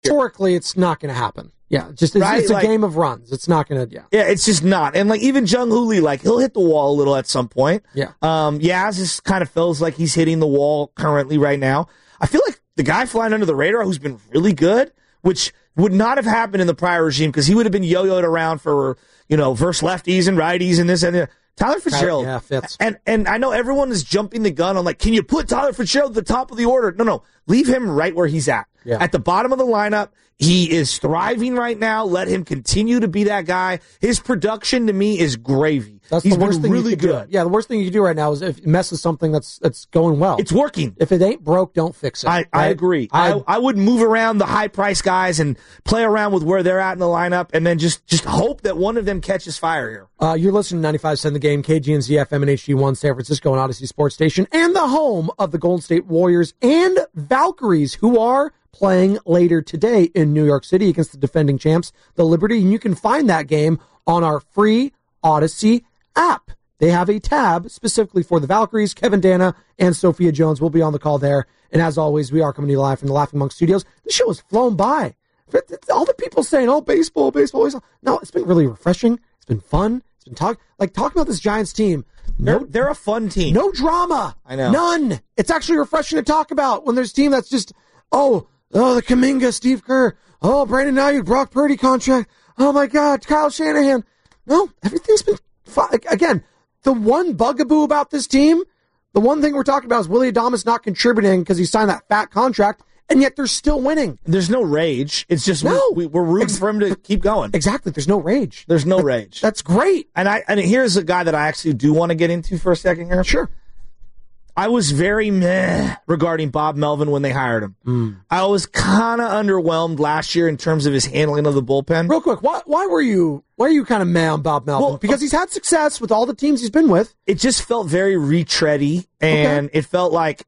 Historically, it's not going to happen. Yeah, just it's a game of runs. It's not going to, Yeah, it's just not. And like even Jung Hoo Lee, like he'll hit the wall a little at some point. Yeah. Yaz just kind of feels like he's hitting the wall currently right now. I feel like the guy flying under the radar who's been really good, which would not have happened in the prior regime because he would have been yo-yoed around for, verse lefties and righties and this and that. Tyler Fitzgerald. Yeah, fits. And I know everyone is jumping the gun on like, can you put Tyler Fitzgerald at the top of the order? No. Leave him right where he's at. Yeah. At the bottom of the lineup. He is thriving right now. Let him continue to be that guy. His production to me is gravy. He's the worst thing really good. Yeah, the worst thing you can do right now is if it messes something that's going well. It's working. If it ain't broke, don't fix it. I agree. I would move around the high price guys and play around with where they're at in the lineup and then just hope that one of them catches fire here. You're listening to 95.7 The Game, KGNZ FM and HD1 San Francisco and Odyssey Sports Station, and the home of the Golden State Warriors and Valkyries, who are playing later today in New York City against the defending champs, the Liberty. And you can find that game on our free Odyssey app. They have a tab specifically for the Valkyries. Kevin Dana and Sophia Jones will be on the call there. And as always, we are coming to you live from the Laughing Monk Studios. This show has flown by. All the people saying, baseball. No, it's been really refreshing. It's been fun. It's been talking about this Giants team. They're a fun team. No drama. I know. None. It's actually refreshing to talk about when there's a team that's just, the Kuminga, Steve Kerr. Oh, Brandon Ayuk, Brock Purdy contract. Oh, my God, Kyle Shanahan. No, everything's been fine. Again, the one bugaboo about this team, the one thing we're talking about is Willie Adames not contributing because he signed that fat contract, and yet they're still winning. There's no rage. It's just we're rooting for him to keep going. Exactly. There's no rage. There's no rage. That's great. And here's a guy that I actually do want to get into for a second here. Sure. I was very meh regarding Bob Melvin when they hired him. I was kind of underwhelmed last year in terms of his handling of the bullpen. Real quick, why were you kind of meh on Bob Melvin? Well, because he's had success with all the teams he's been with. It just felt very retready, and it felt like,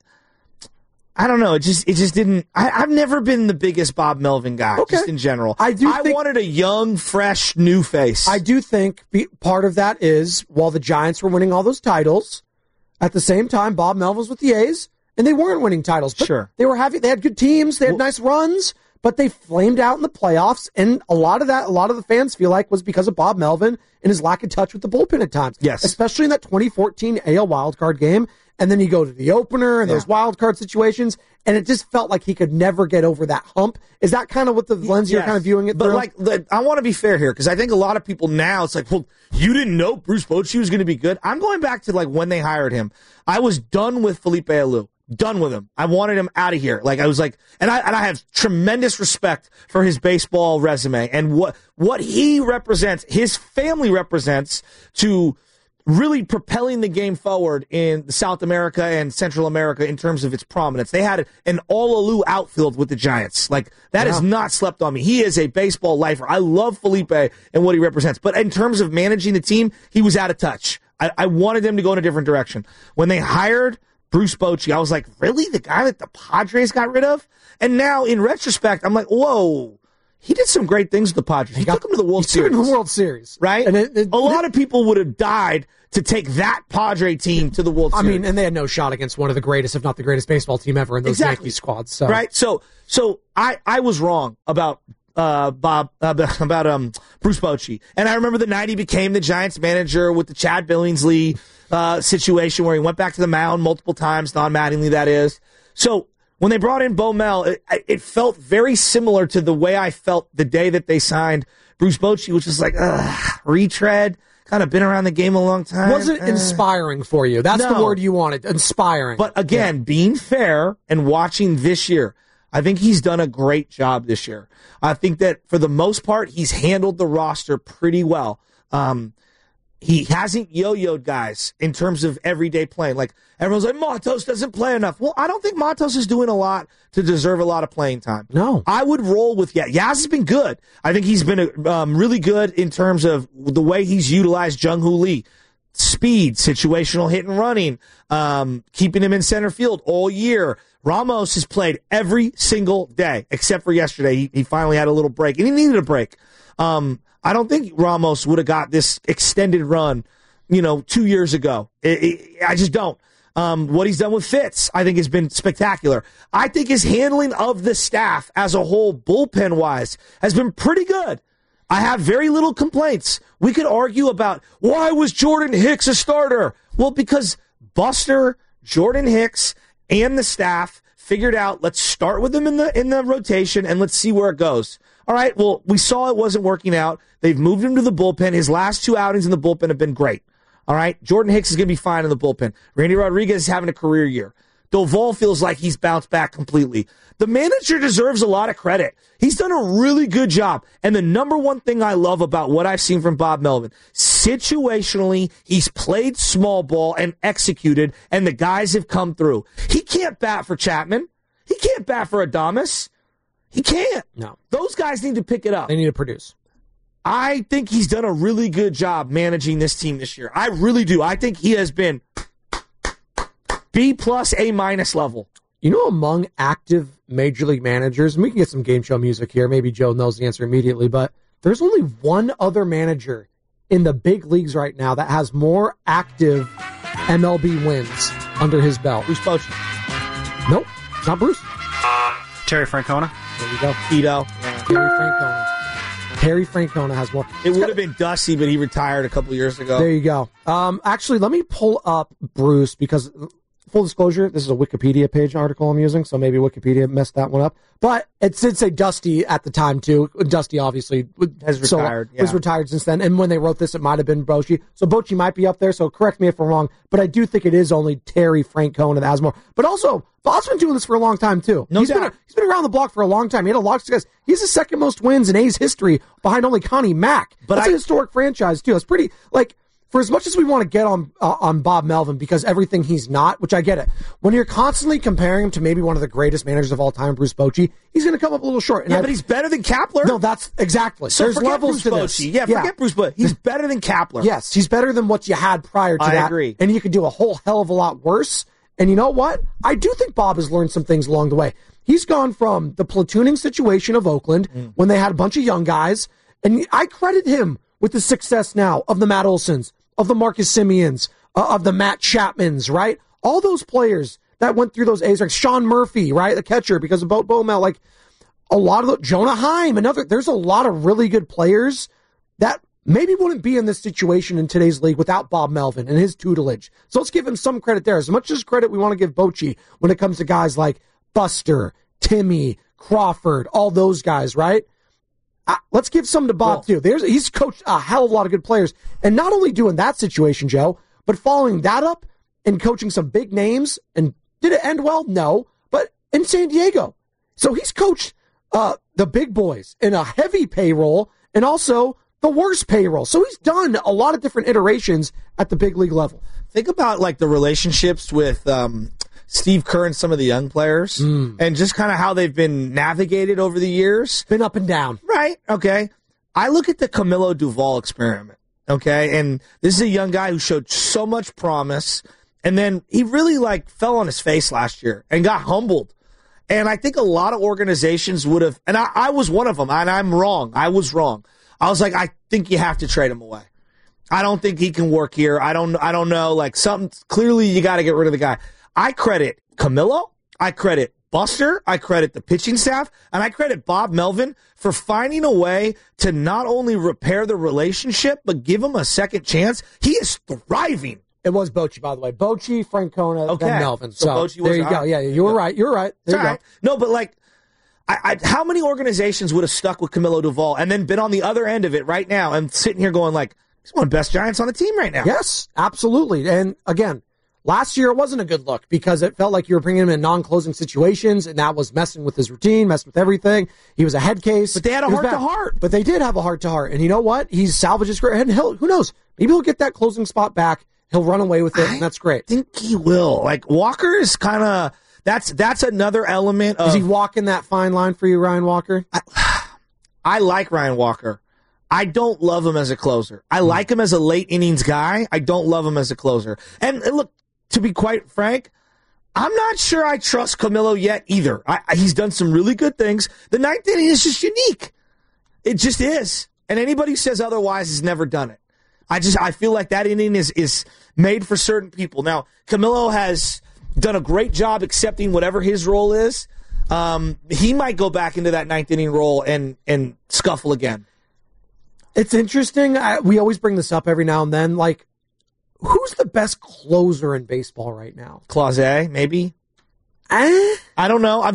I don't know, it just didn't. I've never been the biggest Bob Melvin guy, just in general. I wanted a young, fresh, new face. I do think part of that is while the Giants were winning all those titles, at the same time, Bob Melvin was with the A's, and they weren't winning titles. But sure. They had good teams, they had nice runs, but they flamed out in the playoffs, and a lot of the fans feel like was because of Bob Melvin and his lack of touch with the bullpen at times. Yes. Especially in that 2014 AL wildcard game, and then you go to the opener and those wildcard situations, and it just felt like he could never get over that hump. Is that kind of what the lens you're kind of viewing it through? But I want to be fair here, because I think a lot of people now, it's like, well, you didn't know Bruce Bochy was going to be good. I'm going back to like when they hired him. I was done with Felipe Alou. Done with him. I wanted him out of here. Like I was like, and I have tremendous respect for his baseball resume and what he represents, his family represents to really propelling the game forward in South America and Central America in terms of its prominence. They had an all-Alou outfield with the Giants. Like, that is not slept on me. He is a baseball lifer. I love Felipe and what he represents. But in terms of managing the team, he was out of touch. I wanted them to go in a different direction. When they hired Bruce Bochy, I was like, really? The guy that the Padres got rid of? And now, in retrospect, I'm like, whoa. He did some great things with the Padres. He took him to the World Series. He took him to the World Series. Right? And a lot of people would have died to take that Padre team to the World Series. I mean, and they had no shot against one of the greatest, if not the greatest baseball team ever in those Yankee squads. So. Right? So I was wrong about Bruce Bochy. And I remember the night he became the Giants manager with the Chad Billingsley situation where he went back to the mound multiple times, Don Mattingly, that is. So when they brought in Bo Mel, it felt very similar to the way I felt the day that they signed Bruce Bochy, which is like, retread, kind of been around the game a long time. Wasn't inspiring for you. That's the word you wanted, inspiring. But again, being fair and watching this year, I think he's done a great job this year. I think that for the most part, he's handled the roster pretty well. He hasn't yo-yoed guys in terms of everyday playing. Like, everyone's like, Matos doesn't play enough. Well, I don't think Matos is doing a lot to deserve a lot of playing time. No. I would roll with Yaz. Yaz has been good. I think he's been really good in terms of the way he's utilized Jung Hoo Lee. Speed, situational hit and running, keeping him in center field all year. Ramos has played every single day, except for yesterday. He finally had a little break, and he needed a break. I don't think Ramos would have got this extended run, 2 years ago. I just don't. What he's done with Fitz, I think, has been spectacular. I think his handling of the staff as a whole, bullpen-wise, has been pretty good. I have very little complaints. We could argue about, why was Jordan Hicks a starter? Well, because Buster, Jordan Hicks, and the staff figured out, let's start with him in the rotation, and let's see where it goes. All right, well, we saw it wasn't working out. They've moved him to the bullpen. His last 2 outings in the bullpen have been great. All right, Jordan Hicks is going to be fine in the bullpen. Randy Rodriguez is having a career year. Doval feels like he's bounced back completely. The manager deserves a lot of credit. He's done a really good job. And the number one thing I love about what I've seen from Bob Melvin, situationally, he's played small ball and executed, and the guys have come through. He can't bat for Chapman. He can't bat for Adames. He can't. No. Those guys need to pick it up. They need to produce. I think he's done a really good job managing this team this year. I really do. I think he has been B+, A- level. You know, among active major league managers, and we can get some game show music here. Maybe Joe knows the answer immediately, but there's only one other manager in the big leagues right now that has more active MLB wins under his belt. Bruce Bochy. Nope, it's not Bruce. Terry Francona. There you go. Tito. Terry Francona. Terry Francona has more. It would have been Dusty, but he retired a couple years ago. There you go. Actually, let me pull up Bruce because, full disclosure, this is a Wikipedia page article I'm using, so maybe Wikipedia messed that one up. But it did say Dusty at the time, too. Dusty, obviously, has retired. Was retired since then. And when they wrote this, it might have been Bochy. So Bochy might be up there, so correct me if I'm wrong. But I do think it is only Terry Francona that has more. But also, Bob's been doing this for a long time, too. No doubt. He's been around the block for a long time. He had a lot of success. He's the second most wins in A's history behind only Connie Mack. But that's a historic franchise, too. It's pretty, for as much as we want to get on Bob Melvin because everything he's not, which I get it, when you're constantly comparing him to maybe one of the greatest managers of all time, Bruce Bochy, he's going to come up a little short. But he's better than Kapler. No, that's exactly. So there's levels Bruce to Bochy. this. Forget Bruce Bochy. He's better than Kapler. Yes, he's better than what you had prior to that. I agree. And you could do a whole hell of a lot worse. And you know what? I do think Bob has learned some things along the way. He's gone from the platooning situation of Oakland when they had a bunch of young guys, and I credit him with the success now of the Matt Olsons, of the Marcus Simeons, of the Matt Chapmans, right? All those players that went through those A's, like Sean Murphy, right? The catcher because of Bo Mel, a lot of Jonah Heim, there's a lot of really good players that maybe wouldn't be in this situation in today's league without Bob Melvin and his tutelage. So let's give him some credit there. As much as credit we want to give Bochy when it comes to guys like Buster, Timmy, Crawford, all those guys, right? Let's give some to Bob, too. He's coached a hell of a lot of good players. And not only doing that situation, Joe, but following that up and coaching some big names. And did it end well? No. But in San Diego. So he's coached the big boys in a heavy payroll and also the worst payroll. So he's done a lot of different iterations at the big league level. Think about the relationships with Steve Kerr and some of the young players and just kind of how they've been navigated over the years. Been up and down. Right. Okay. I look at the Camilo Duvall experiment. Okay. And this is a young guy who showed so much promise. And then he really fell on his face last year and got humbled. And I think a lot of organizations would have, and I was one of them, and I'm wrong. I was wrong. I was like, I think you have to trade him away. I don't think he can work here. I don't know. Something, clearly you got to get rid of the guy. I credit Camilo. I credit Buster. I credit the pitching staff. And I credit Bob Melvin for finding a way to not only repair the relationship, but give him a second chance. He is thriving. It was Bochy, by the way. Bochy, Francona, then Melvin. So Bochy was there you go. Yeah, you were right. You were right. There you go. No, but how many organizations would have stuck with Camilo Duvall and then been on the other end of it right now and sitting here going he's one of the best Giants on the team right now? Yes, absolutely. And again, last year it wasn't a good look because it felt like you were bringing him in non-closing situations, and that was messing with his routine, messing with everything. He was a head case. But they had a heart-to-heart. But they did have a heart-to-heart. And you know what? He's salvaged his career. And who knows? Maybe he'll get that closing spot back. He'll run away with it, and that's great. I think he will. Walker is kind of... That's another element of... Is he walking that fine line for you, Ryan Walker? I like Ryan Walker. I don't love him as a closer. I like him as a late innings guy. I don't love him as a closer. And look, to be quite frank, I'm not sure I trust Camilo yet either. He's done some really good things. The ninth inning is just unique. It just is. And anybody who says otherwise has never done it. I feel like that inning is made for certain people. Now, Camilo has done a great job accepting whatever his role is. He might go back into that ninth inning role and scuffle again. It's interesting. We always bring this up every now and then. Like, who's the best closer in baseball right now? Clase, maybe? I don't know.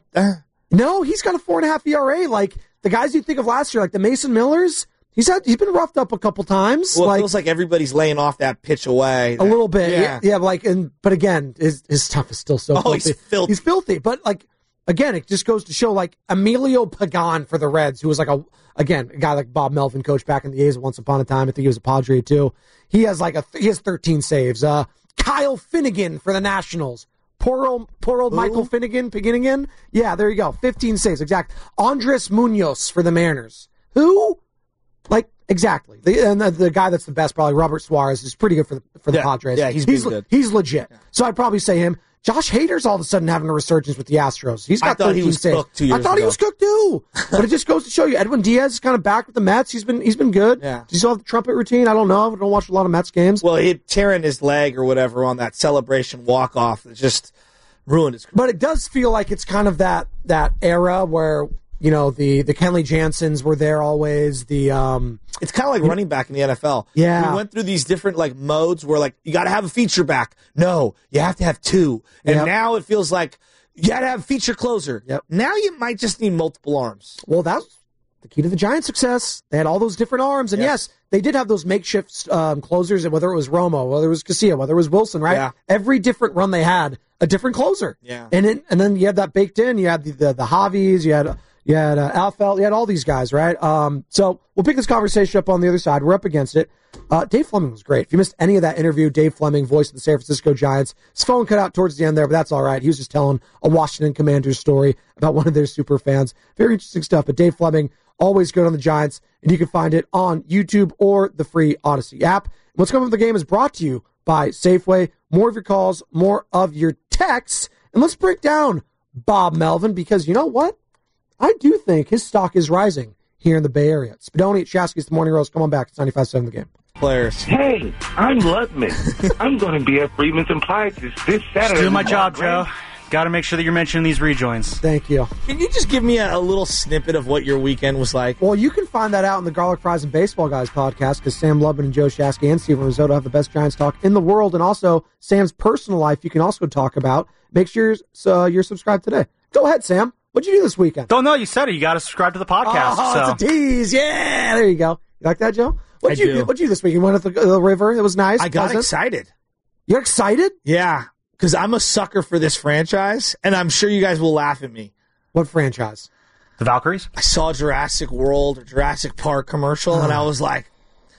No, he's got a 4.5 ERA. Like, the guys you think of last year, like the Mason Millers, he's been roughed up a couple times. Well, it feels like everybody's laying off that pitch away. A little bit. Yeah, but again, his stuff is still so filthy. He's filthy. He's filthy. But, like, again, it just goes to show, like, Emilio Pagan for the Reds, who was like a guy like Bob Melvin coached back in the A's once upon a time. I think he was a Padre too. He has he has 13 saves. Kyle Finnegan for the Nationals. Poor old Michael Finnegan. Yeah, there you go. 15 saves, exact. Andres Munoz for the Mariners. Who? Like, exactly. The guy that's the best, probably Robert Suarez, is pretty good for the Padres. Yeah, he's good. He's legit. Yeah. So I'd probably say him. Josh Hader's all of a sudden having a resurgence with the Astros. He's got 13 saves. I thought he was cooked too. But it just goes to show you, Edwin Diaz is kind of back with the Mets. He's been good. Yeah. Does he still have the trumpet routine? I don't know. I don't watch a lot of Mets games. Well, he tearing his leg or whatever on that celebration walk-off. It just ruined his career. But it does feel like it's kind of that era where, you know, the Kenley Janssens were there always. It's kind of like running back in the NFL. Yeah. We went through these different like modes where like you got to have a feature back. No, you have to have two. And now it feels like you got to have a feature closer. Yep. Now you might just need multiple arms. Well, that's the key to the Giants' success. They had all those different arms. And yes, they did have those makeshift closers, whether it was Romo, whether it was Casilla, whether it was Wilson, right? Yeah. Every different run they had a different closer. Yeah. And then you had that baked in. You had the Javis, you had Alfeld, you had all these guys, right? So we'll pick this conversation up on the other side. We're up against it. Dave Fleming was great. If you missed any of that interview, Dave Fleming, voice of the San Francisco Giants, his phone cut out towards the end there, but that's all right. He was just telling a Washington Commanders story about one of their super fans. Very interesting stuff. But Dave Fleming, always good on the Giants, and you can find it on YouTube or the free Odyssey app. What's Coming Up the Game is brought to you by Safeway. More of your calls, more of your texts, and let's break down Bob Melvin, because you know what? I do think his stock is rising here in the Bay Area. Spadoni at Shasky's The Morning Rose. Come on back. It's 95.7 The Game. Players. Hey, I'm Ludman. I'm going to be at Freedman's Appliances this Saturday. Just doing my job, Joe. Got to make sure that you're mentioning these rejoins. Thank you. Can you just give me a little snippet of what your weekend was like? Well, you can find that out in the Garlic Fries and Baseball Guys podcast, because Sam Lubman and Joe Shasky and Steven Risotto have the best Giants talk in the world, and also Sam's personal life you can also talk about. Make sure you're subscribed today. Go ahead, Sam. What'd you do this weekend? Don't know. You said it. You got to subscribe to the podcast. Oh, it's a tease. Yeah, there you go. You like that, Joe? What'd you do this week? You went at the river. It was nice. I got excited. You're excited? Yeah, because I'm a sucker for this franchise, and I'm sure you guys will laugh at me. What franchise? The Valkyries? I saw Jurassic World or Jurassic Park commercial, and I was like,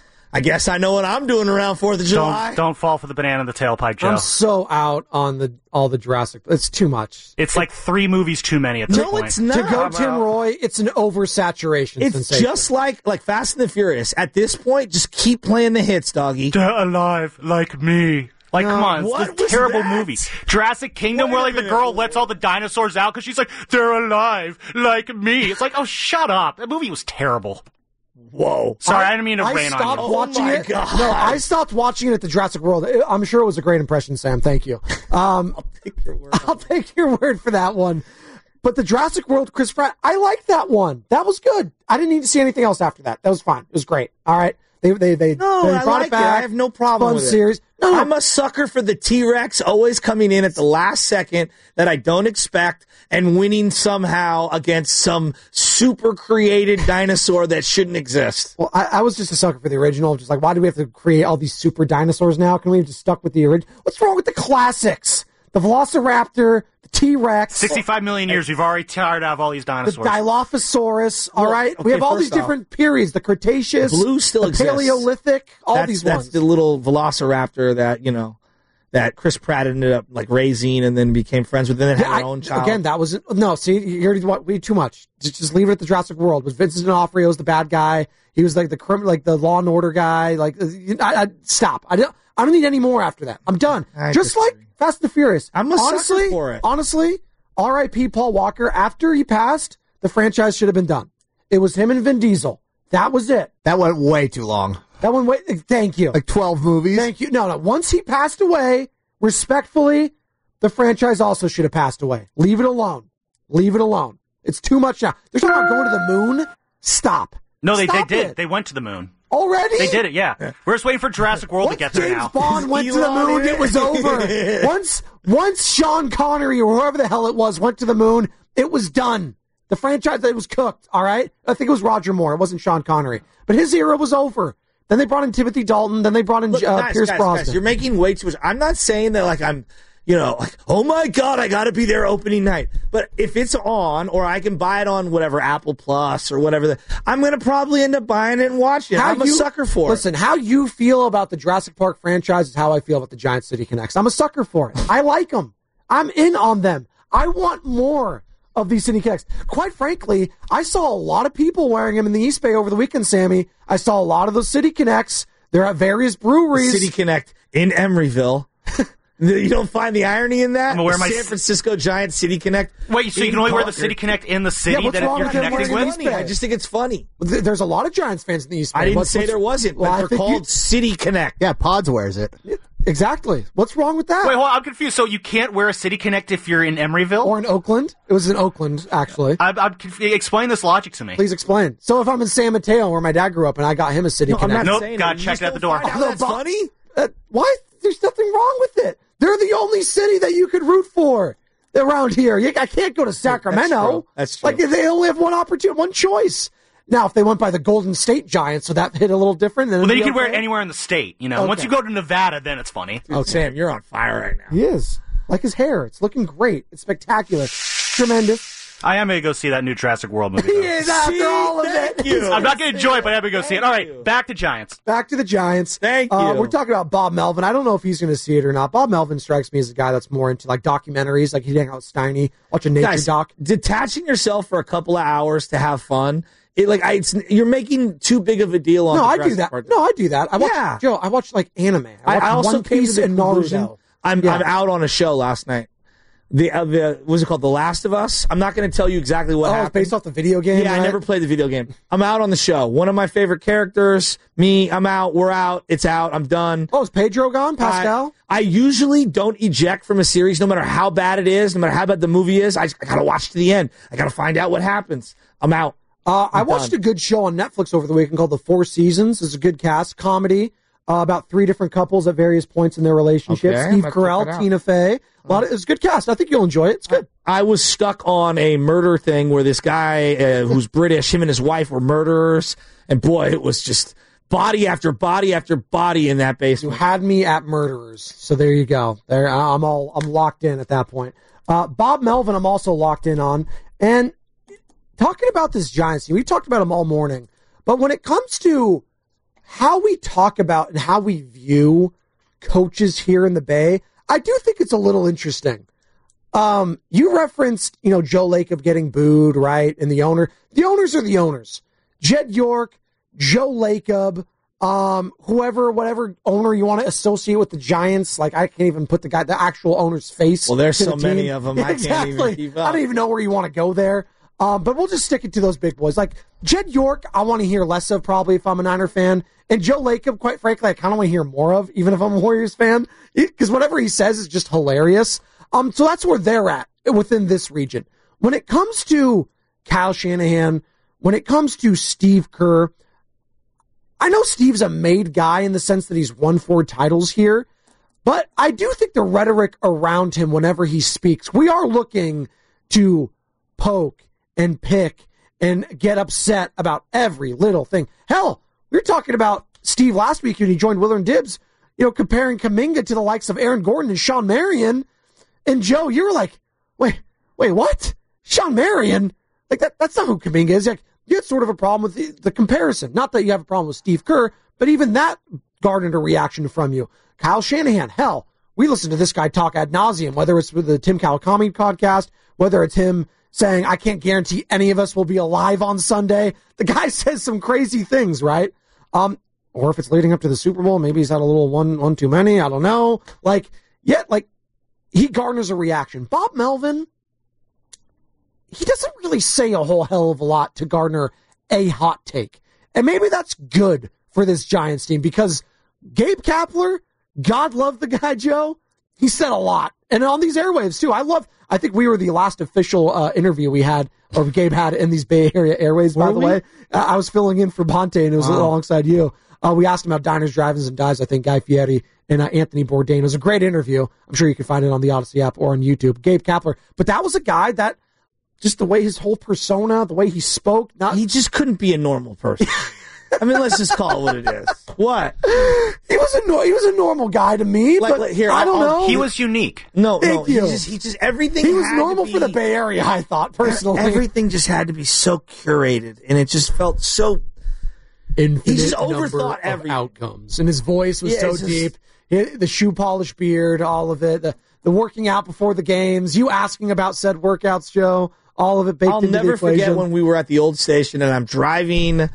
I guess I know what I'm doing around 4th of July. Don't fall for the banana in the tailpipe, Joe. I'm so out on all the Jurassic. It's too much. It's like 3 movies too many at this point. No, it's not. To go Tim Roy, it's an oversaturation It's sensation. just like Fast and the Furious. At this point, just keep playing the hits, doggy. They're alive like me. Like, come on, what it's was a terrible that? movie. Jurassic Kingdom, where like the girl lets all the dinosaurs out because she's like, they're alive like me. It's like, oh, shut up. That movie was terrible. Whoa. Sorry, I didn't mean to rain on stopped you. watching my it. God. No, I stopped watching it at the Jurassic World. I'm sure it was a great impression, Sam. Thank you. I'll take your word. I'll take your word for that one. But the Jurassic World, Chris Pratt, I liked that one. That was good. I didn't need to see anything else after that. That was fine. It was great. All right. They No, I brought like it back. it. I have no problem Fun with series. it. No, I'm a sucker for the T-Rex always coming in at the last second that I don't expect and winning somehow against some super created dinosaur that shouldn't exist. Well, I was just a sucker for the original. Just like, why do we have to create all these super dinosaurs now? Can we have just stuck with the original? What's wrong with the classics? The Velociraptor, the T-Rex. 65 million years, we've already tired out of all these The dinosaurs. Dilophosaurus, all Well, right? okay, We have all these first off, different periods, the Cretaceous, Blue still the exists. Paleolithic, all these That's ones. the little Velociraptor that Chris Pratt ended up like raising and then became friends with, and then had her own child. Again, that was no. See, you already we too much. Just leave it at the Jurassic World. Was Vincent D'Onofrio was the bad guy? He was like the Law and Order guy. Like, stop. I don't need any more after that. I'm done. Just like Fast and the Furious. I'm a sucker for it. Honestly, R.I.P. Paul Walker. After he passed, the franchise should have been done. It was him and Vin Diesel. That was it. That went way too long. That one, thank you. Like 12 movies? Thank you. No. Once he passed away, respectfully, the franchise also should have passed away. Leave it alone. Leave it alone. It's too much now. They're talking about going to the moon. Stop. No, they Stop did. it. They went to the moon. Already? They did it, yeah. We're just waiting for Jurassic World to get there James now. Bond went to the moon, it was over. Once Sean Connery or whoever the hell it was went to the moon, it was done. The franchise, it was cooked, all right? I think it was Roger Moore. It wasn't Sean Connery. But his era was over. Then they brought in Timothy Dalton. Then they brought in Pierce Brosnan. Guys, you're making way too much. I'm not saying that like I'm, like, oh my God, I got to be there opening night. But if it's on, or I can buy it on whatever, Apple Plus or whatever, I'm going to probably end up buying it and watching it. I'm a sucker for it. Listen, how you feel about the Jurassic Park franchise is how I feel about the Giant City Connects. I'm a sucker for it. I like them. I'm in on them. I want more of these City Connects. Quite frankly, I saw a lot of people wearing them in the East Bay over the weekend, Sammy. I saw a lot of those City Connects. They're at various breweries. City Connect in Emeryville. You don't find the irony in that? I'm aware San Francisco Giant City Connect. Wait, so you can only wear the City Connect in the city that you're connecting with? I just think it's funny. There's a lot of Giants fans in the East Bay. I didn't say there wasn't, but they're called City Connect. Yeah, Pods wears it. Exactly. What's wrong with that? Wait, hold on, I'm confused. So you can't wear a City Connect if you're in Emeryville? Or in Oakland? It was in Oakland, actually. I'm confused. Explain this logic to me. Please explain. So if I'm in San Mateo, where my dad grew up, and I got him a City Connect. Nope, got checked at the door. That's funny? Why? There's nothing wrong with it. They're the only city that you could root for around here. I can't go to Sacramento. That's true. Like, they only have one opportunity, one choice. Now, if they went by the Golden State Giants, so that hit a little different. Then you can wear it anywhere in the state. Okay. Once you go to Nevada, then it's funny. Oh, Sam, you're on fire right now. He is. Like his hair. It's looking great. It's spectacular. Tremendous. I am going to go see that new Jurassic World movie. He is after all of it. I'm not going to enjoy it, but I'm going to go see it. All right, back to Giants. Back to the Giants. Thank you. We're talking about Bob Melvin. I don't know if he's going to see it or not. Bob Melvin strikes me as a guy that's more into like documentaries. Like he'd hang out with Steiny, watch a nature doc. Detaching yourself for a couple of hours to have fun. You're making too big of a deal on. No, I do that. No, I do that. I watch like anime. I also One Piece and Naruto. I'm out on a show last night. The what's it called? The Last of Us. I'm not going to tell you exactly what happened. It's based off the video game. Yeah, right? I never played the video game. I'm out on the show. One of my favorite characters. Me. I'm out. We're out. It's out. I'm done. Oh, is Pedro gone? Pascal? I usually don't eject from a series, no matter how bad it is, no matter how bad the movie is. I got to watch to the end. I got to find out what happens. I'm out. I watched a good show on Netflix over the weekend called The Four Seasons. It's a good cast, comedy, about 3 different couples at various points in their relationship. Okay, Steve Carell, Tina Fey. It's a good cast. I think you'll enjoy it. It's good. I was stuck on a murder thing where this guy who's British, him and his wife were murderers, and boy, it was just body after body after body in that basement. You had me at murderers, so there you go. There, I'm locked in at that point. Bob Melvin, I'm also locked in on, and talking about this Giants team, we've talked about them all morning, but when it comes to how we talk about and how we view coaches here in the Bay, I do think it's a little interesting. You referenced, Joe Lacob getting booed, right? And the owners are the owners. Jed York, Joe Lacob, whatever owner you want to associate with the Giants. Like, I can't even put the actual owner's face. Well, there's so the many team. of them. I can't even keep up. I don't even know where you want to go there. But we'll just stick it to those big boys. Like Jed York, I want to hear less of probably if I'm a Niner fan. And Joe Lacob, quite frankly, I kind of want to hear more of, even if I'm a Warriors fan, because whatever he says is just hilarious. So that's where they're at within this region. When it comes to Kyle Shanahan, when it comes to Steve Kerr, I know Steve's a made guy in the sense that he's won 4 titles here, but I do think the rhetoric around him whenever he speaks, we are looking to poke and pick and get upset about every little thing. Hell, we were talking about Steve last week when he joined Willard and Dibbs, comparing Kuminga to the likes of Aaron Gordon and Sean Marion. And Joe, you were like, wait, what? Sean Marion? Like that's not who Kuminga is. Like, you had sort of a problem with the comparison. Not that you have a problem with Steve Kerr, but even that garnered a reaction from you. Kyle Shanahan, hell, we listen to this guy talk ad nauseum, whether it's with the Tim Kawakami podcast, whether it's him saying, I can't guarantee any of us will be alive on Sunday. The guy says some crazy things, right? Or if it's leading up to the Super Bowl, maybe he's had a little one too many. I don't know. He garners a reaction. Bob Melvin, he doesn't really say a whole hell of a lot to garner a hot take. And maybe that's good for this Giants team because Gabe Kapler, God love the guy, Joe. He said a lot. And on these airwaves, too. I think we were the last official interview we had, or Gabe had in these Bay Area airwaves, by the way. I was filling in for Bonte, and it was alongside you. We asked him about diners, drive-ins, and dives. I think Guy Fieri and Anthony Bourdain. It was a great interview. I'm sure you can find it on the Odyssey app or on YouTube. Gabe Kapler. But that was a guy that, just the way his whole persona, the way he spoke. He just couldn't be a normal person. I mean, let's just call it what it is. What? He was a normal guy to me, but here, I don't know. He was unique. No, he just everything. He was normal for the Bay Area, I thought, personally. Everything just had to be so curated, and it just felt so. Infinite he just number overthought of everything. outcomes, and his voice was so deep. The shoe polish beard, all of it. The working out before the games. You asking about said workouts, Joe. All of it baked into the equation. I'll never forget when we were at the old station, and I'm driving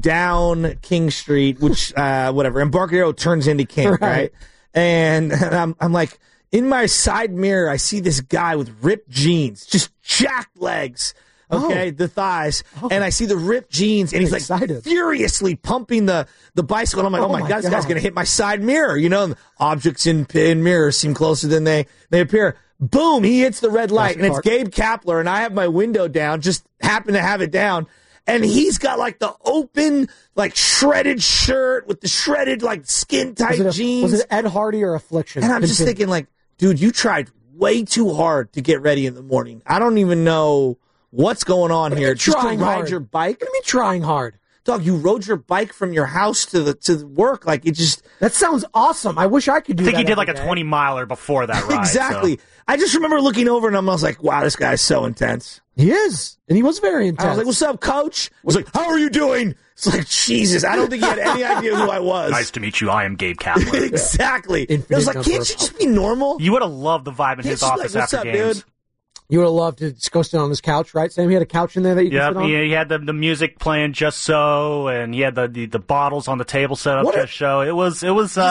down King Street, which Embarcadero turns into King, right? And I'm like, in my side mirror, I see this guy with ripped jeans, just jacked legs, the thighs, and I see the ripped jeans, and he's like furiously pumping the bicycle. And I'm like, oh my God, this guy's going to hit my side mirror. You know, objects in mirrors seem closer than they appear. Boom, he hits the red light, and it's Gabe Kapler, and I have my window down, just happen to have it down. And he's got like the open, like shredded shirt with the shredded, like skin tight jeans. Was it Ed Hardy or Affliction? And I'm just thinking, like, dude, you tried way too hard to get ready in the morning. I don't even know what's going on here. Just to ride your bike? What do you mean trying hard? Dog, you rode your bike from your house to the work. Like, it just. That sounds awesome. I wish I could do that. I think he did like a 20-miler before that ride. Exactly. So. I just remember looking over and I was like, wow, this guy's so intense. He is. And he was very intense. I was like, what's up, coach? I was like, how are you doing? It's like, Jesus, I don't think he had any idea who I was. Nice to meet you. I am Gabe Kapler. Exactly. I was like, can't you just be normal? You would have loved the vibe in his office like, after up, games. Dude? You would have loved to just go sit on his couch, right, Sam? He had a couch in there that you could sit on? Yeah, he had the music playing just so, and he had the bottles on the table set up just so. It was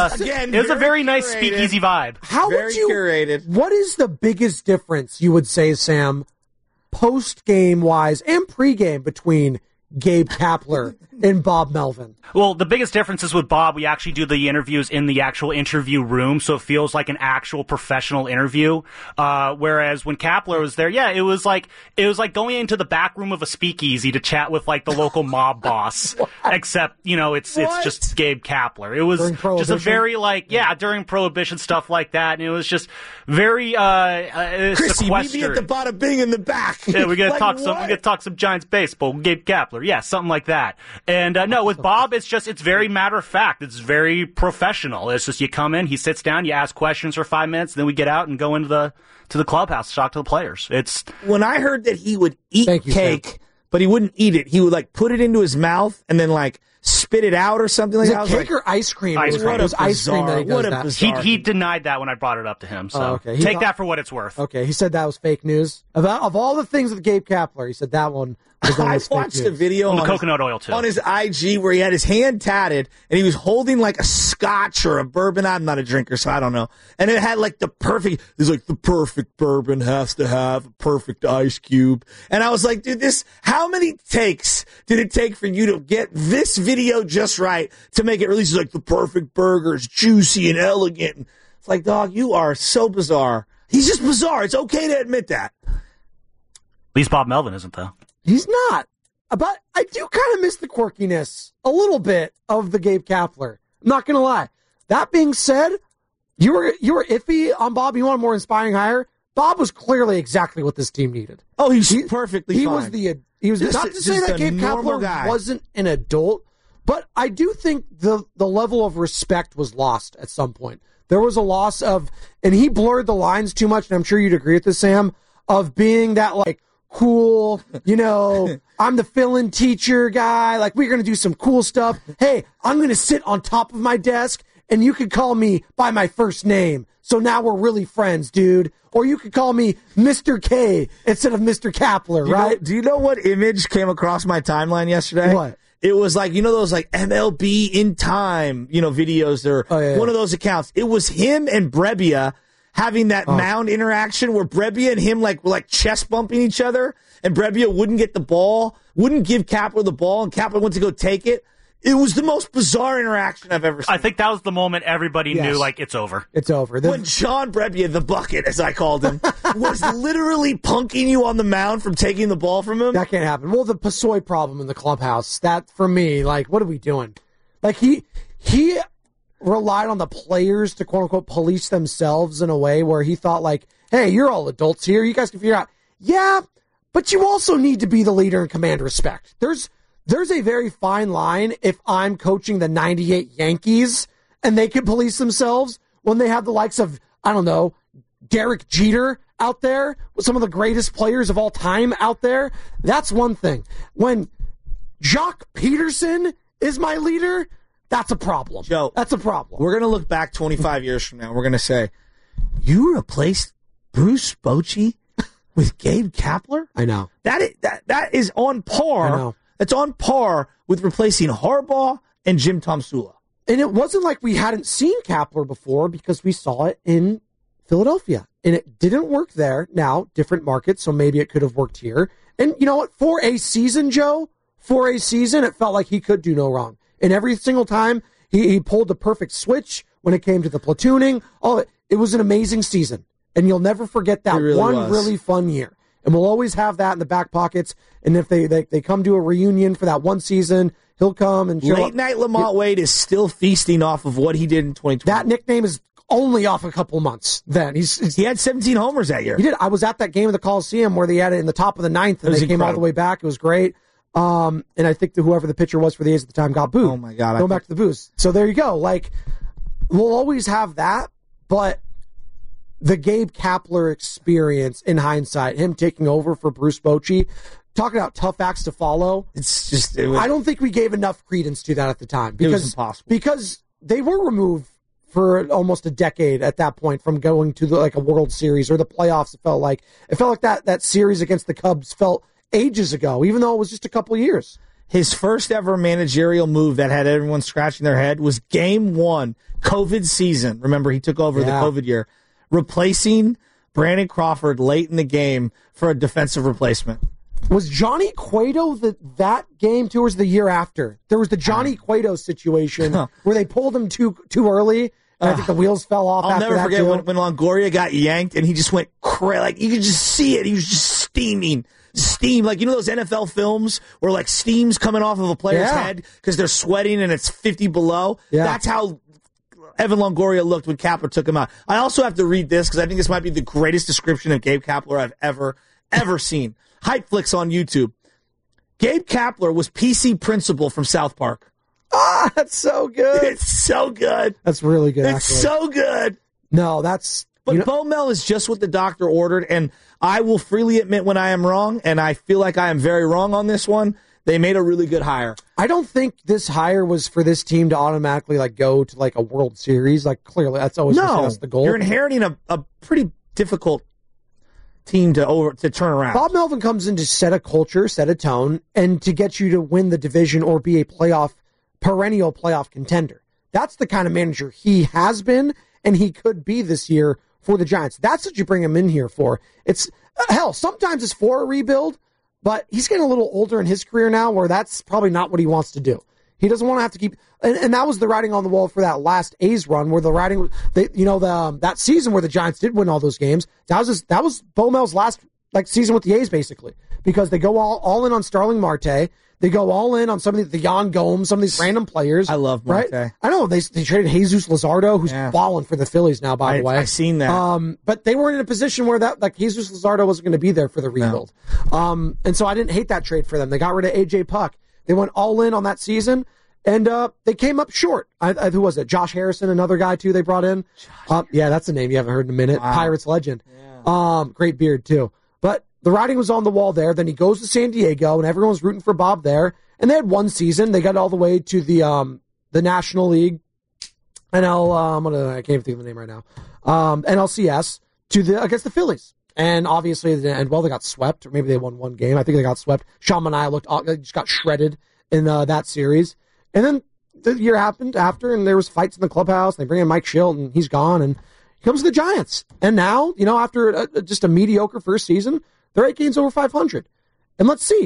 a very nice speakeasy vibe. Curated. What is the biggest difference, you would say, Sam, post-game wise and pre-game between Gabe Kapler and Bob Melvin? Well, the biggest difference is with Bob, we actually do the interviews in the actual interview room, so it feels like an actual professional interview. Whereas when Kapler was there, it was like going into the back room of a speakeasy to chat with like the local mob boss. Except, it's just Gabe Kapler. It was just a very during Prohibition, stuff like that, and it was just very Chrissy, sequestered. Meet me at the bada bing in the back. Yeah, we gotta talk some Giants baseball. Gabe Kapler, something like that. And no, with Bob, it's very matter of fact. It's very professional. It's just you come in, he sits down, you ask questions for 5 minutes, then we get out and go into the clubhouse to talk to the players. It's when I heard that he would eat cake, but he wouldn't eat it. He would like put it into his mouth and then like spit it out or something like that. Was it cake or ice cream? Ice cream. It was ice cream that he does that. He denied that when I brought it up to him. So take that for what it's worth. Okay, he said that was fake news. Of all the things with Gabe Kapler, he said that one. I watched a video on the coconut oil too on his IG where he had his hand tatted and he was holding like a scotch or a bourbon. I'm not a drinker, so I don't know. And it had like the perfect bourbon has to have a perfect ice cube. And I was like, dude, how many takes did it take for you to get this video just right to make it release like the perfect burgers, juicy and elegant? It's like, dog, you are so bizarre. He's just bizarre. It's okay to admit that. At least Bob Melvin isn't, though. He's not. But I do kind of miss the quirkiness a little bit of the Gabe Kapler. I'm not going to lie. That being said, you were iffy on Bob. You want a more inspiring hire. Bob was clearly exactly what this team needed. Oh, he's perfectly fine. He was not to say that Gabe Kapler wasn't an adult, but I do think the level of respect was lost at some point. There was a loss of, and he blurred the lines too much, and I'm sure you'd agree with this, Sam, of being that like cool, I'm the fill-in teacher guy, like we're going to do some cool stuff. Hey, I'm going to sit on top of my desk and you could call me by my first name. So now we're really friends, dude. Or you could call me Mr. K instead of Mr. Kapler, right? Do you know what image came across my timeline yesterday? What? It was like, those like MLB in time, videos or one of those accounts. It was him and Brebbia having that mound interaction where Brebbia and him were chest bumping each other, and Brebbia wouldn't get the ball, wouldn't give Kapler the ball, and Kapler went to go take it. It was the most bizarre interaction I've ever seen. I think that was the moment everybody Yes. knew, like, it's over. It's over. When John Brebbia, the bucket, as I called him, was literally punking you on the mound from taking the ball from him. That can't happen. Well, the Pasoy problem in the clubhouse, that for me, like, what are we doing? Like, he relied on the players to quote unquote police themselves in a way where he thought, like, hey, you're all adults here. You guys can figure out. Yeah, but you also need to be the leader and command respect. There's a very fine line if I'm coaching the 98 Yankees and they can police themselves when they have the likes of, I don't know, Derek Jeter out there, with some of the greatest players of all time out there. That's one thing. When Jock Peterson is my leader, that's a problem. Joe, that's a problem. We're going to look back 25 years from now. We're going to say, you replaced Bruce Bochy with Gabe Kapler? I know. That is on par. I know. That's on par with replacing Harbaugh and Jim Tomsula. And it wasn't like we hadn't seen Kapler before because we saw it in Philadelphia. And it didn't work there. Now, different markets, so maybe it could have worked here. And you know what? For a season, Joe, it felt like he could do no wrong. And every single time, he pulled the perfect switch when it came to the platooning. All of it. It was an amazing season. And you'll never forget that really fun year. And we'll always have that in the back pockets. And if they come to a reunion for that one season, he'll come and show Late night Lamont Wade is still feasting off of what he did in 2020. That nickname is only off a couple months then. He had 17 homers that year. He did. I was at that game of the Coliseum where they had it in the top of the ninth and they came all the way back. It was great. And I think whoever the pitcher was for the A's at the time got booed. Oh my God. Going back to the boos. So there you go. Like, we'll always have that, but the Gabe Kapler experience in hindsight, him taking over for Bruce Bochy, talking about tough acts to follow. I don't think we gave enough credence to that at the time. Because, it was impossible. Because they were removed for almost a decade at that point from going to like a World Series or the playoffs. It felt like that series against the Cubs felt ages ago, even though it was just a couple of years. His first ever managerial move that had everyone scratching their head was Game 1, COVID season. Remember, he took over the COVID year, replacing Brandon Crawford late in the game for a defensive replacement. Was Johnny Cueto that game too, or was the year after? There was the Johnny Cueto situation where they pulled him too early, and I think the wheels fell off. I'll never forget when Longoria got yanked and he just went crazy. Like, you could just see it. He was just steaming. Steam, like, you know those NFL films where like steam's coming off of a player's head because they're sweating and it's 50 below? Yeah. That's how Evan Longoria looked when Kapler took him out. I also have to read this because I think this might be the greatest description of Gabe Kapler I've ever seen. Hypeflix on YouTube. Gabe Kapler was PC Principal from South Park. Ah, that's so good. It's so good. That's really good. It's so good. No, that's... But Bo Mel is just what the doctor ordered, and I will freely admit when I am wrong, and I feel like I am very wrong on this one. They made a really good hire. I don't think this hire was for this team to automatically like go to like a World Series. Like, clearly, that's always the goal. You're inheriting a pretty difficult team to turn around. Bob Melvin comes in to set a culture, set a tone, and to get you to win the division or be a perennial playoff contender. That's the kind of manager he has been, and he could be this year for the Giants. That's what you bring him in here for. It's hell, sometimes it's for a rebuild, but he's getting a little older in his career now where that's probably not what he wants to do. He doesn't want to have to keep, and that was the writing on the wall for that last A's run where the writing, that season where the Giants did win all those games. That was Bo Mel's last season with the A's basically, because they go all in on Starling Marte. They go all in on some of the Yan Gomes, some of these random players. I love Marte. Right? I know they traded Jesus Luzardo, who's fallen for the Phillies now, by the way. I've seen that. But they weren't in a position where Jesus Luzardo wasn't going to be there for the rebuild. No. And so I didn't hate that trade for them. They got rid of AJ Puck. They went all in on that season, and they came up short. Who was it? Josh Harrison, another guy too. They brought in. Yeah, that's a name you haven't heard in a minute. Wow. Pirates legend. Yeah. Great beard too. But the writing was on the wall there. Then he goes to San Diego, and everyone was rooting for Bob there. And they had one season. They got all the way to the National League, I can't even think of the name right now, NLCS against the Phillies. And obviously, they got swept, or maybe they won one game. I think they got swept. Sean Manaea just got shredded in that series. And then the year happened after, and there was fights in the clubhouse. And they bring in Mike Schilt, and he's gone, and he comes to the Giants. And now, after just a mediocre first season, they're 8 games over 500. And let's see.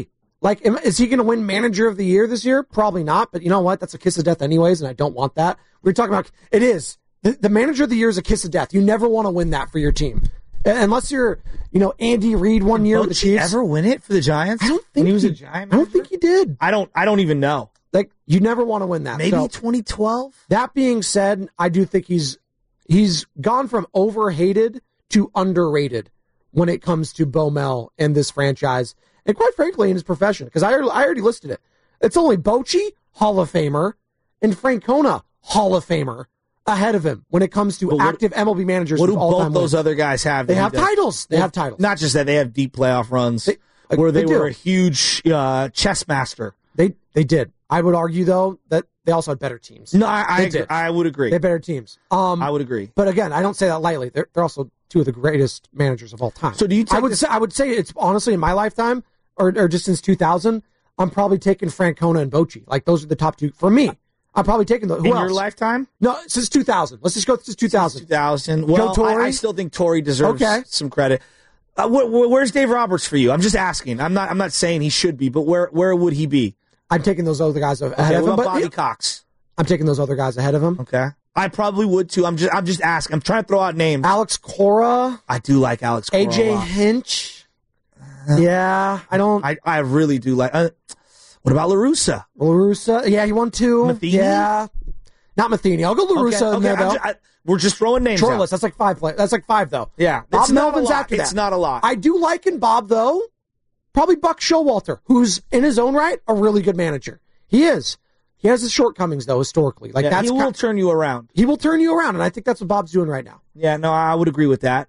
Like, is he going to win Manager of the Year this year? Probably not, but you know what? That's a kiss of death anyways, and I don't want that. We were talking about, it is. The Manager of the Year is a kiss of death. You never want to win that for your team. Unless you're, Andy Reid one year with the Chiefs. Ever win it for the Giants? I don't think when he was a Giant I don't think he did. I don't even know. Like, you never want to win that. Maybe So, 2012? that being said, I do think he's gone from overhated to underrated when it comes to Bo Mel and this franchise, and quite frankly, in his profession, because I already listed it. It's only Bochy, Hall of Famer, and Francona, Hall of Famer, ahead of him when it comes to active MLB managers. What do with all-time both those wins. other guys have? They have titles. They have titles. Not just that, they have deep playoff runs where they do. were a huge chess master. They did. I would argue, though, that they also had better teams. No, I did. I would agree. They had better teams. I would agree. But again, I don't say that lightly. They're also two of the greatest managers of all time. So do you take I would say it's honestly in my lifetime, or just since 2000, I'm probably taking Francona and Bochy. Like, those are the top two for me. I'm probably taking those. Who in else? your lifetime? No, since 2000. Let's just go since 2000. 2000. Well, Joe Torre? I still think Torrey deserves some credit. Where's Dave Roberts for you? I'm just asking. I'm not saying he should be, but where would he be? I'm taking those other guys ahead Okay, of what him. about But Bobby yeah, Cox? I'm taking those other guys ahead of him. Okay. I probably would too. I'm just asking. I'm trying to throw out names. Alex Cora, I do like Alex Cora a AJ lot. Hinch. Yeah, I don't. I really do like. What about LaRussa? LaRussa. Yeah, he won two. Matheny? Yeah, not Matheny. I'll go LaRussa in there though. We're just throwing names Short out. list. That's like five. That's like five though. Yeah, Bob it's not Melvin's a lot. after that. It's not a lot. I do like in Bob though. Probably Buck Showalter, who's in his own right a really good manager. He is. He has his shortcomings though historically. Like he will turn you around. He will turn you around, and I think that's what Bob's doing right now. Yeah, no, I would agree with that.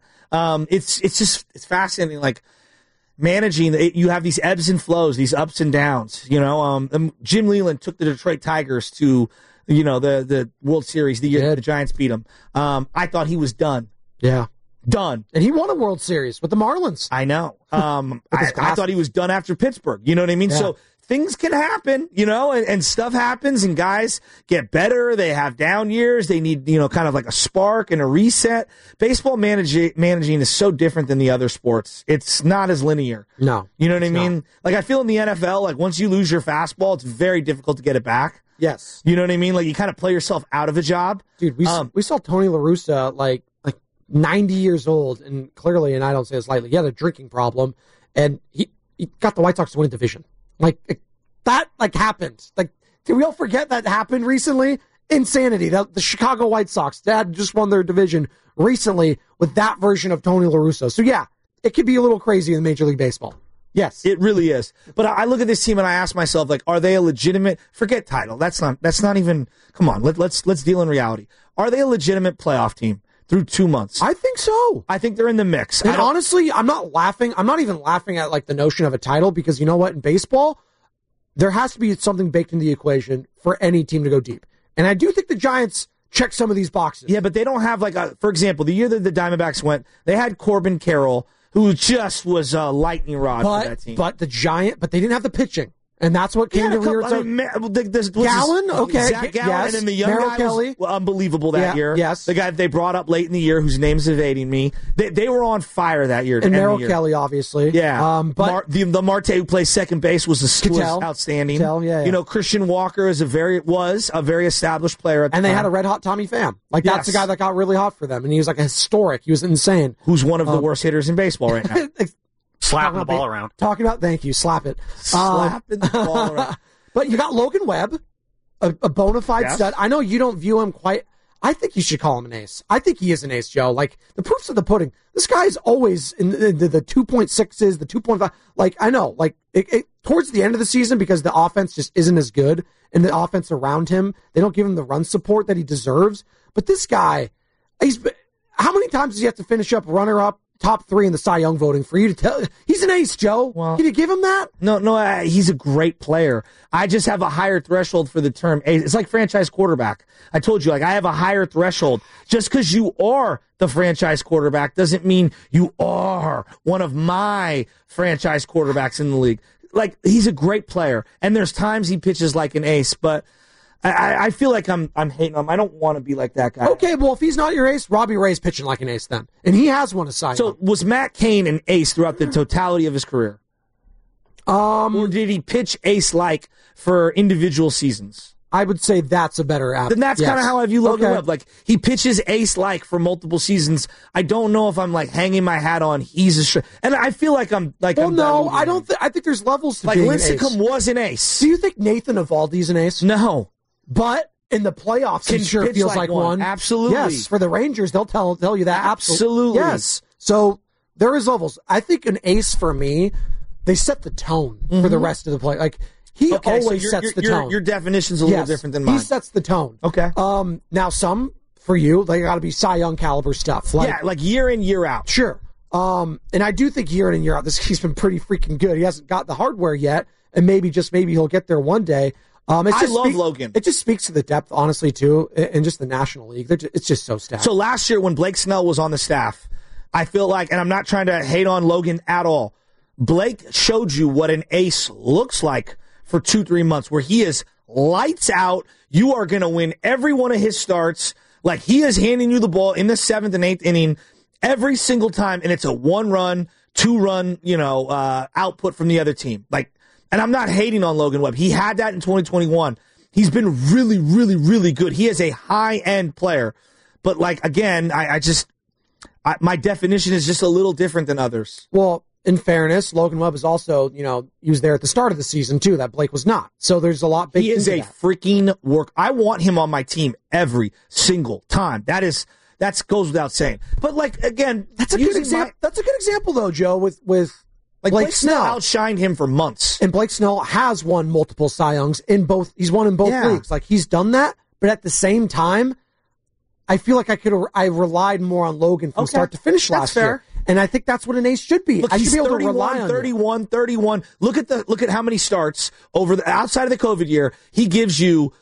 It's fascinating. Like managing, you have these ebbs and flows, these ups and downs. Jim Leyland took the Detroit Tigers to, the World Series the year the Giants beat them. I thought he was done. Yeah. Done. And he won a World Series with the Marlins. I know. I thought he was done after Pittsburgh. You know what I mean? Yeah. So things can happen, and stuff happens, and guys get better. They have down years. They need, kind of like a spark and a reset. Baseball managing is so different than the other sports. It's not as linear. No. You know what I mean? not. Like, I feel in the NFL, like, once you lose your fastball, it's very difficult to get it back. Yes. You know what I mean? Like, you kind of play yourself out of a job. Dude, we saw Tony La Russa like 90 years old, and clearly, and I don't say this lightly, he had a drinking problem, and he got the White Sox to win a division. That happened. Did we all forget that happened recently? Insanity. The Chicago White Sox that just won their division recently with that version of Tony La Russa. So yeah, it could be a little crazy in Major League Baseball. Yes, it really is. But I look at this team and I ask myself, like, are they a legitimate? Forget title. That's not even. Come on, let's deal in reality. Are they a legitimate playoff team through 2 months? I think so. I think they're in the mix. And honestly, I'm not laughing. I'm not even laughing at the notion of a title, because you know what? In baseball, there has to be something baked into the equation for any team to go deep. And I do think the Giants check some of these boxes. Yeah, but they don't have for example, the year that the Diamondbacks went, they had Corbin Carroll, who just was a lightning rod for that team. But they didn't have the pitching. And that's what came to Gallen, okay. Zach Gallen, yes. and then the young Merrill guy Kelly. was unbelievable that year. Yes. The guy that they brought up late in the year, whose name's evading me. They were on fire that year. And Merrill Kelly, obviously. Yeah. But the Marte who plays second base was outstanding. Cattell, yeah. Christian Walker was a very established player at the and they time. had a red hot Tommy Pham. That's the guy that got really hot for them. And he was historic. He was insane. Who's one of the worst hitters in baseball right now. Slapping the ball around. Talking about, thank you, slap it. Slapping the ball around. But you got Logan Webb, a bona fide stud. I know you don't view him quite. I think you should call him an ace. I think he is an ace, Joe. The proof's of the pudding. This guy's always in the 2.6s, the 2.5. I know, towards the end of the season, because the offense just isn't as good, and the offense around him, they don't give him the run support that he deserves. But this guy, how many times does he have to finish up runner-up, top 3 in the Cy Young voting for you to tell? He's an ace, Joe. Well, can you give him that? No, he's a great player. I just have a higher threshold for the term ace. It's like franchise quarterback. I told you, I have a higher threshold. Just because you are the franchise quarterback doesn't mean you are one of my franchise quarterbacks in the league. He's a great player, and there's times he pitches like an ace, but I feel like I'm hating him. I don't want to be like that guy. Okay, well, if he's not your ace, Robbie Ray's pitching like an ace then. And he has won a Cy Young. So was Matt Cain an ace throughout the totality of his career? Or did he pitch ace-like for individual seasons? I would say that's a better app. Then that's Yes. kind of how I view Logan Okay. Webb. Like, he pitches ace-like for multiple seasons. I don't know if I'm, like, hanging my hat on he's a and I feel like I'm, like, Well, I'm no, diluting I don't him. think. I think there's levels to Like, being an ace. Lincecum was an ace. Do you think Nathan Eovaldi's an ace? No. But in the playoffs, Can it sure pitch feels like like one. one. Absolutely. Yes, for the Rangers, they'll tell you that. Absolutely. Yes. So there is levels. I think an ace for me, they set the tone for the rest of the play. Like, he Okay, so always sets the tone. Your definition's a little Yes, different than mine. He sets the tone. Okay. Now some for you, they got to be Cy Young caliber stuff. Like, yeah, like year in, year out. sure. And I do think year in and year out, he's been pretty freaking good. He hasn't got the hardware yet, and maybe he'll get there one day. I love Logan. It just speaks to the depth, honestly, too, and just the National League. It's just so stacked. So last year when Blake Snell was on the staff, I feel like, and I'm not trying to hate on Logan at all, Blake showed you what an ace looks like for 2-3 months, where he is lights out. You are going to win every one of his starts. Like, he is handing you the ball in the 7th and 8th inning every single time, and it's a 1-run, 2-run, output from the other team. Like, and I'm not hating on Logan Webb. He had that in 2021. He's been really, really, really good. He is a high-end player. But, like, again, my definition is just a little different than others. Well, in fairness, Logan Webb is also, he was there at the start of the season, too, that Blake was not. So there's a lot big. He is a freaking work. I want him on my team every single time. That goes without saying. But, like, again, That's a good example. That's a good example, though, Joe, with like Blake Snell. outshined him for months. And Blake Snell has won multiple Cy Youngs in both. He's won in both Yeah. leagues. Like, he's done that, but at the same time, I feel like I relied more on Logan from Okay. start to finish That's last fair. year. And I think that's what an ace should be. Look, I should he's be able 31, to rely on 31. Look at how many starts over outside of the COVID year. He gives you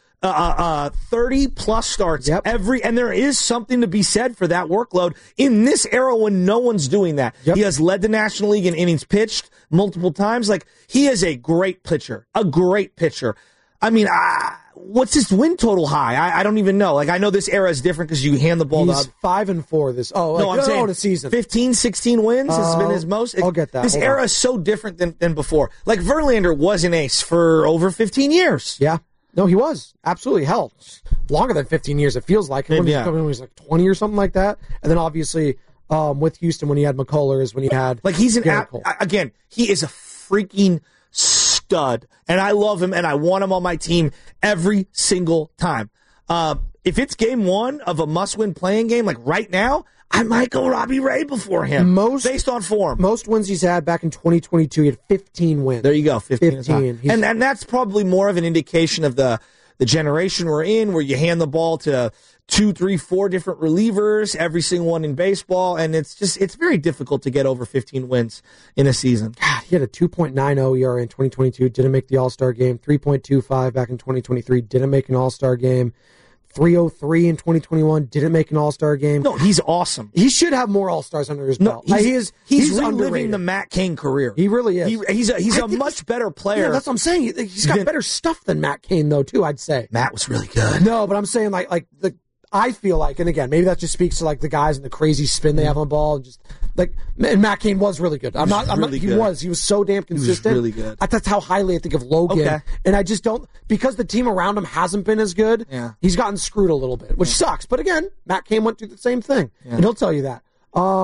30 plus starts Yep. and there is something to be said for that workload in this era when no one's doing that. Yep. He has led the National League in innings pitched multiple times. Like, he is a great pitcher. I mean, what's his win total high? I don't even know. Like, I know this era is different because you hand the ball He's to 5-4 this. I'm saying a a season. 15, 16 wins has been his most. I'll get that. This Hold era on. is so different than before. Like, Verlander was an ace for over 15 years. Yeah. No, he was. Absolutely. Hell, longer than 15 years, it feels like. When he was like 20 or something like that. And then obviously with Houston when he had McCullers, when he had... Like, he's Garrett Cole. again, he is a freaking stud. And I love him, and I want him on my team every single time. If it's game one of a must-win playing game, like right now, I might go Robbie Ray before him, based on form. Most wins he's had back in 2022, he had 15 wins. There you go, 15. 15. And that's probably more of an indication of the generation we're in, where you hand the ball to 2, 3, 4 different relievers, every single one in baseball, and it's very difficult to get over 15 wins in a season. God, he had a 2.90 ERA in 2022, didn't make the All-Star game. 3.25 back in 2023, didn't make an All-Star game. 3.03 in 2021, didn't make an All-Star game. No, he's awesome. He should have more All-Stars under his belt. He's reliving underrated. the Matt Cain career. He really is. He's a much better player. Yeah, that's what I'm saying. He's got better stuff than Matt Cain, though, too, I'd say. Matt was really good. No, but I'm saying I feel like, and again, maybe that just speaks to like the guys and the crazy spin they have on the ball, and just like, and Matt Cain was really good. He was so damn consistent. He was really good. That's how highly I think of Logan. Okay. And I just don't, because the team around him hasn't been as good. Yeah. He's gotten screwed a little bit, which sucks. But again, Matt Cain went through the same thing, and he'll tell you that.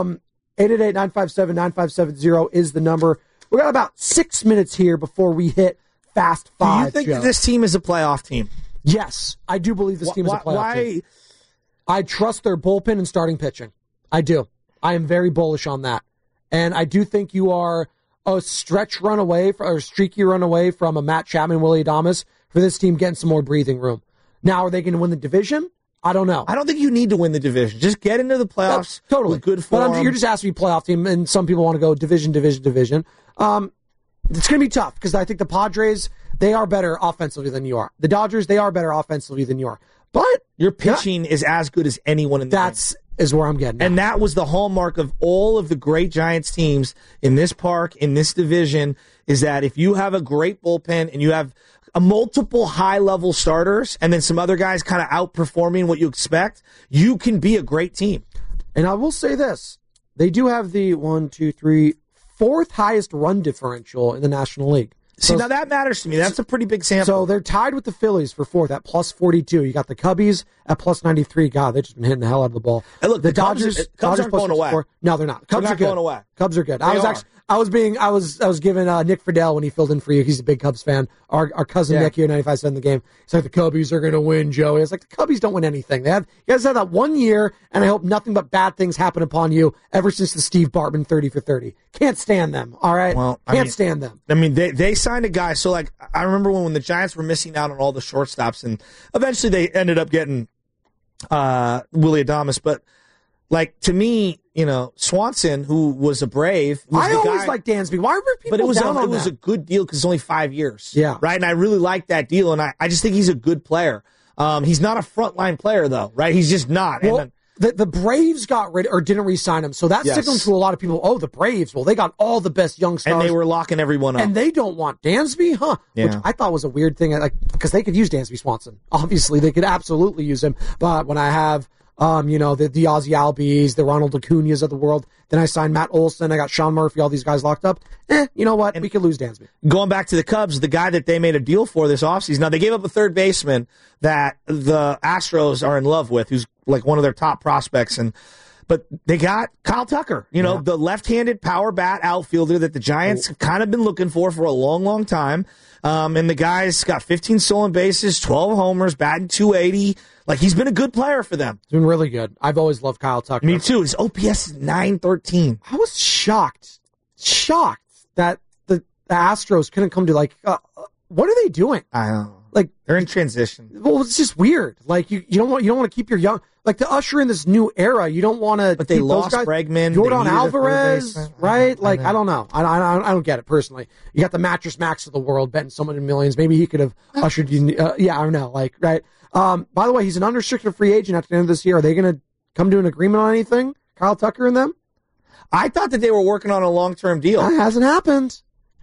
888-957-9570 is the number. We got about 6 minutes here before we hit Fast Five. Do you think that this team is a playoff team? Yes, I do believe this team is a playoff team. I trust their bullpen and starting pitching. I do. I am very bullish on that. And I do think you are a streaky run away from a Matt Chapman, Willie Adames for this team getting some more breathing room. Now, are they going to win the division? I don't know. I don't think you need to win the division. Just get into the playoffs. Totally. With good form. But you're just asking me playoff team, and some people want to go division. It's going to be tough because I think the Padres, they are better offensively than you are. The Dodgers, they are better offensively than you are. But your pitching is as good as anyone in the game. Is where I'm getting at. And that was the hallmark of all of the great Giants teams in this park, in this division, is that if you have a great bullpen and you have a multiple high-level starters and then some other guys kind of outperforming what you expect, you can be a great team. And I will say this. They do have the 4th highest run differential in the National League. See, now that matters to me. That's a pretty big sample. So they're tied with the Phillies for 4th at plus 42. You got the Cubbies at plus 93. God, they've just been hitting the hell out of the ball. Hey, look, the Cubs aren't going away. No, they're not. Cubs they're are good. Going away. Cubs are good. I was giving Nick Friedel when he filled in for you. He's a big Cubs fan. Our cousin Nick here, 95 cent in the game. He's like, the Cubbies are going to win, Joey. It's like, the Cubbies don't win anything. You guys had that 1 year, and I hope nothing but bad things happen upon you ever since the Steve Bartman 30 for 30. Can't stand them. All right. Well, Can't stand them. I mean, they signed a guy. So like, I remember when the Giants were missing out on all the shortstops, and eventually they ended up getting Willie Adames, but. Like, to me, Swanson, who was a Brave. I always liked Dansby. Why were people down on that? It was a good deal because it's only 5 years. Yeah. Right? And I really like that deal, and I just think he's a good player. He's not a frontline player, though, right? He's just not. Well, the Braves got rid or didn't re-sign him, so that signaled to a lot of people, oh, the Braves, well, they got all the best young stars. And they were locking everyone up. And they don't want Dansby, huh? Yeah. Which I thought was a weird thing, because they could use Dansby Swanson. Obviously, they could absolutely use him, but when I have... the Ozzy Albies, the Ronald Acuñas of the world. Then I signed Matt Olson. I got Sean Murphy, all these guys locked up. You know what? We could lose Dansby. Going back to the Cubs, the guy that they made a deal for this offseason. Now, they gave up a third baseman that the Astros are in love with, who's like one of their top prospects. But they got Kyle Tucker, the left-handed power bat outfielder that the Giants have kind of been looking for a long, long time. And the guy's got 15 stolen bases, 12 homers, batting .280. Like, he's been a good player for them. He's been really good. I've always loved Kyle Tucker. Me too. His OPS is 913. I was shocked that the Astros couldn't come to, what are they doing? I don't know. Like, they're in transition. Well, it's just weird. Like, you don't want to keep your young, like, to usher in this new era, you don't want to. But they lost Bregman. Jordan Alvarez, right? Like, I don't know. I don't get it personally. You got the Mattress Max of the world betting so many millions. Maybe he could have ushered you. I don't know. Like, right. By the way, he's an unrestricted free agent at the end of this year. Are they going to come to an agreement on anything? Kyle Tucker and them? I thought that they were working on a long-term deal. That hasn't happened.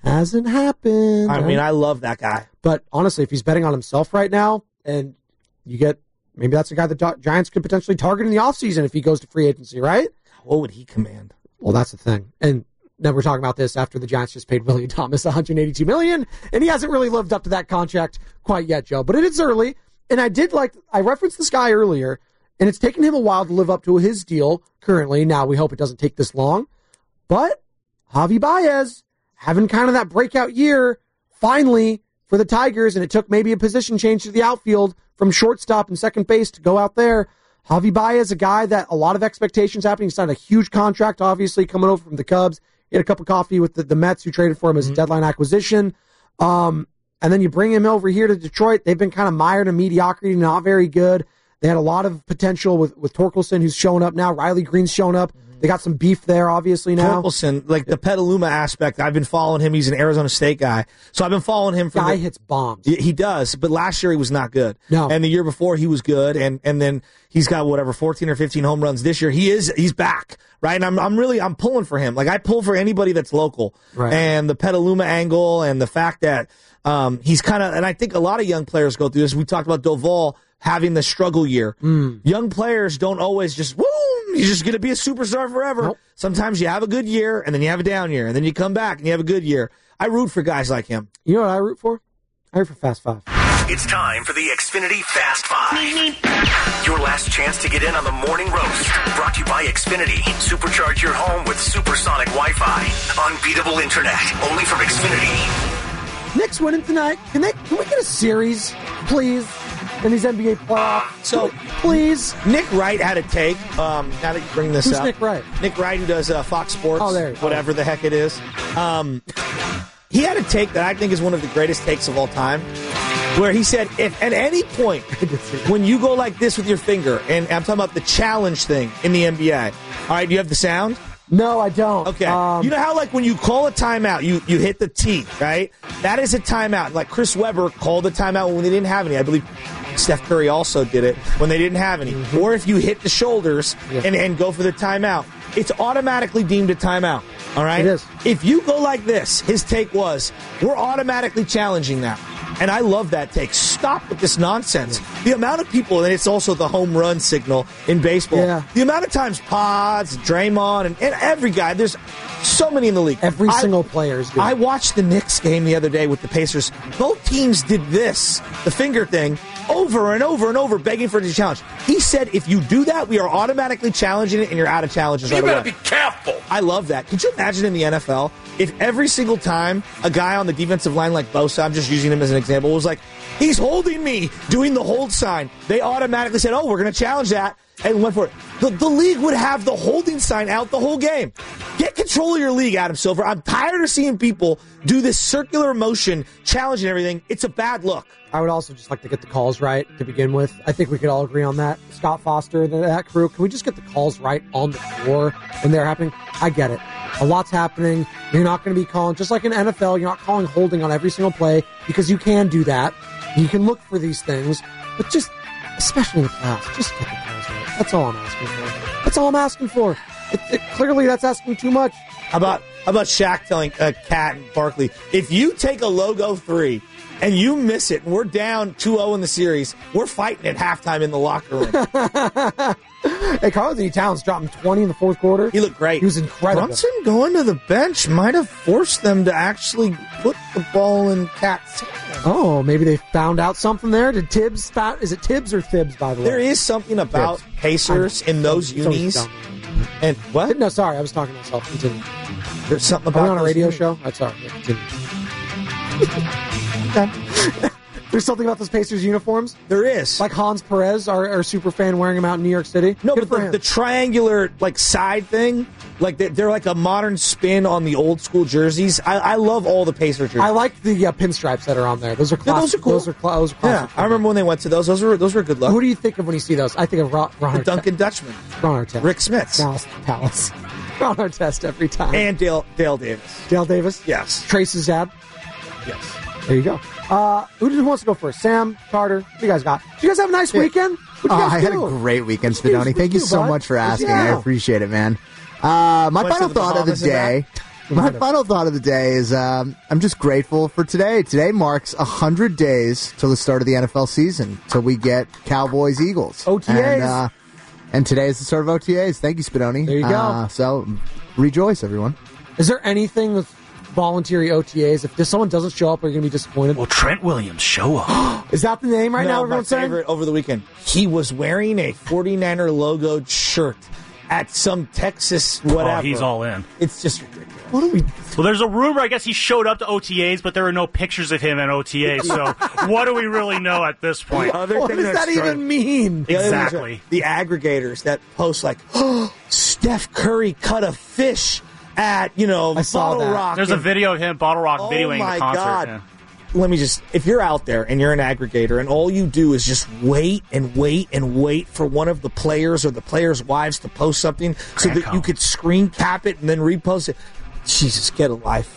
I mean, I love that guy. But honestly, if he's betting on himself right now, and you get, maybe that's a guy the Giants could potentially target in the offseason if he goes to free agency, right? What would he command? Well, that's the thing. And then we're talking about this after the Giants just paid Willie Adames $182 million, and he hasn't really lived up to that contract quite yet, Joe. But it is early, and I referenced this guy earlier, and it's taken him a while to live up to his deal currently. Now, we hope it doesn't take this long. But Javi Baez, having kind of that breakout year, finally, for the Tigers, and it took maybe a position change to the outfield from shortstop and second base to go out there. Javi Baez, a guy that a lot of expectations happening. He signed a huge contract, obviously, coming over from the Cubs. He had a cup of coffee with the Mets, who traded for him as a deadline acquisition. And then you bring him over here to Detroit. They've been kind of mired in mediocrity, not very good. They had a lot of potential with Torkelson, who's showing up now. Riley Green's showing up. They got some beef there, obviously, now. Torkelson, like the Petaluma aspect, I've been following him. He's an Arizona State guy. So I've been following him. Guy hits bombs. He does, but last year he was not good. No. And the year before he was good, and then he's got 14 or 15 home runs this year. He's back, right? And I'm pulling for him. Like, I pull for anybody that's local. Right. And the Petaluma angle and the fact that he's kind of, and I think a lot of young players go through this. We talked about Doval having the struggle year. Young players don't always just, you're just going to be a superstar forever. Nope. Sometimes you have a good year, and then you have a down year, and then you come back and you have a good year. I root for guys like him. You know what I root for? I root for Fast Five. It's time for the Xfinity Fast Five. Your last chance to get in on the morning roast. Brought to you by Xfinity. Supercharge your home with supersonic Wi-Fi. Unbeatable internet. Only from Xfinity. Knicks winning tonight. Can we get a series, please, in these NBA playoffs? So, please. Nick Wright had a take. Now that you bring this Who's up. Nick Wright? Nick Wright, who does Fox Sports. Oh, there. Whatever the heck it is. He had a take that I think is one of the greatest takes of all time, where he said, if at any point when you go like this with your finger, and I'm talking about the challenge thing in the NBA. All right, do you have the sound? No, I don't. Okay. You know how, like, when you call a timeout, you hit the T, right? That is a timeout. Like, Chris Webber called a timeout when they didn't have any. I believe Steph Curry also did it when they didn't have any. Mm-hmm. Or if you hit the shoulders and go for the timeout, it's automatically deemed a timeout. All right? It is. If you go like this, his take was, we're automatically challenging that. And I love that take. Stop with this nonsense. The amount of people, and it's also the home run signal in baseball. Yeah. The amount of times Pods, Draymond, and every guy, there's so many in the league. Every single player is good. I watched the Knicks game the other day with the Pacers. Both teams did this, the finger thing, over and over and over, begging for it to challenge. He said, if you do that, we are automatically challenging it, and you're out of challenges right away. You better be careful. I love that. Could you imagine in the NFL if every single time a guy on the defensive line like Bosa, I'm just using him as an example, was like, he's holding me, doing the hold sign, they automatically said, oh, we're going to challenge that, and went for it. The league would have the holding sign out the whole game. Get control of your league, Adam Silver. I'm tired of seeing people do this circular motion, challenging everything. It's a bad look. I would also just like to get the calls right to begin with. I think we could all agree on that. Scott Foster, that crew, can we just get the calls right on the floor when they're happening? I get it. A lot's happening. You're not going to be calling, just like in NFL, you're not calling holding on every single play because you can do that. You can look for these things, but just, especially in the playoffs, just get the calls right. That's all I'm asking for. That's all I'm asking for. Clearly, that's asking too much. How about Shaq telling Cat and Barkley, if you take a logo 3 and you miss it, and we're down 2-0 in the series, we're fighting at halftime in the locker room. Hey, Karl-Anthony Towns dropped him 20 in the fourth quarter. He looked great. He was incredible. Brunson going to the bench might have forced them to actually put the ball in Cat's hand. Oh, maybe they found out something there. Did Tibbs is it Tibbs or Thibs, by the way? There is something about Tibbs. Pacers in those unis. And what? No, sorry, I was talking to myself. Continue. There's something Are about we on a radio unis. show? That's sorry. Continue. There's something about those Pacers uniforms. There is. Like Hans Perez, our super fan, wearing them out in New York City. No, Good but for him. the triangular side thing, they're like a modern spin on the old school jerseys. I love all the Pacer jerseys. I like the pinstripes that are on there. Those are classic. those are cool. Those are classic. Yeah, I remember when they went to those. Those were good luck. Who do you think of when you see those? I think of Ron Artest. Duncan Dutchman, Ron Artest. Rick Smits, Dallas Palace. Ron Artest every time. and Dale Davis. Dale Davis. Yes. Trace's dad. Yes. There you go. Who wants to go first? Sam, Carter, what do you guys got? Did you guys have a nice weekend? What'd you guys I had a do? great weekend, Spadoni. Thank you so bud. much for asking. Yeah. I appreciate it, man. My Went final to the thought of the Bahamas and day. My final thought of the day is I'm just grateful for today. Today marks 100 days till the start of the NFL season, till we get Cowboys-Eagles. OTAs. And today is the start of OTAs. Thank you, Spadoni. There you go. So rejoice, everyone. Is there anything with voluntary OTAs? If someone doesn't show up, are you going to be disappointed? Will Trent Williams show up? Is that the name right now? No, my Everyone's saying? favorite over the weekend. He was wearing a 49er logoed shirt at some Texas whatever. Oh, he's all in. It's just ridiculous. What are we? Well, there's a rumor, I guess he showed up to OTAs, but there were no pictures of him at OTAs, so what do we really know at this point? The other What thing does that that's even mean? The other thing is Exactly. the aggregators that post like, oh, Steph Curry cut a fish at, I saw Bottle that. Rock. There's a and- video of him, Bottle Rock, videoing my the concert. God. Yeah. Let me just, if you're out there and you're an aggregator and all you do is just wait and wait and wait for one of the players or the players' wives to post something so that you could screen cap it and then repost it, Jesus, get a life.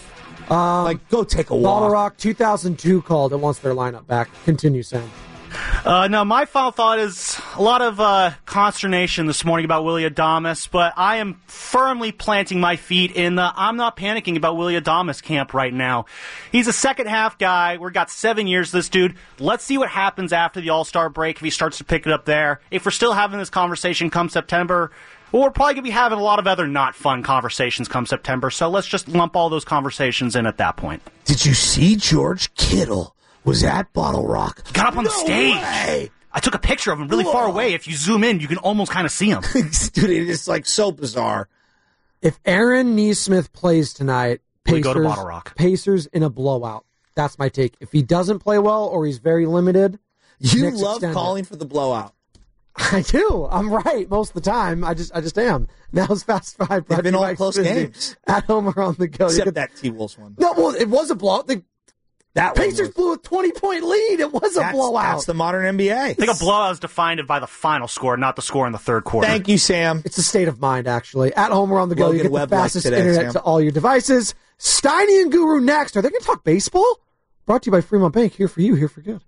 Go take a walk. Bottle Rock 2002 called and wants their lineup back. Continue, Sam. No, my final thought is a lot of consternation this morning about Willie Adames, but I am firmly planting my feet in the I'm not panicking about Willie Adames camp right now. He's a second-half guy. We've got 7 years, this dude. Let's see what happens after the All-Star break if he starts to pick it up there. If we're still having this conversation come September, well, we're probably going to be having a lot of other not fun conversations come September, so let's just lump all those conversations in at that point. Did you see George Kittle was at Bottle Rock? He got up on the stage. Way. I took a picture of him really far away. If you zoom in, you can almost kind of see him. Dude, it is so bizarre. If Aaron Neesmith plays tonight, We go to Bottle Rock. Pacers in a blowout. That's my take. If he doesn't play well or he's very limited, You Knicks love extend it. calling for the blowout. I do. I'm right most of the time. I just am. Now's Fast Five. They've been all brought to you by close Xfinity. games. At home or on the go. You Except could- that T-Wolves one. No, well, it was a blowout. The That one Pacers was- blew a 20-point lead. It was a blowout. That's the modern NBA. I think a blowout is defined by the final score, not the score in the third quarter. Thank you, Sam. It's a state of mind, actually. At home or on the go, Logan you get Webb the liked fastest today, internet Sam. to all your devices. Steiny and Guru next. Are they going to talk baseball? Brought to you by Fremont Bank. Here for you, here for good.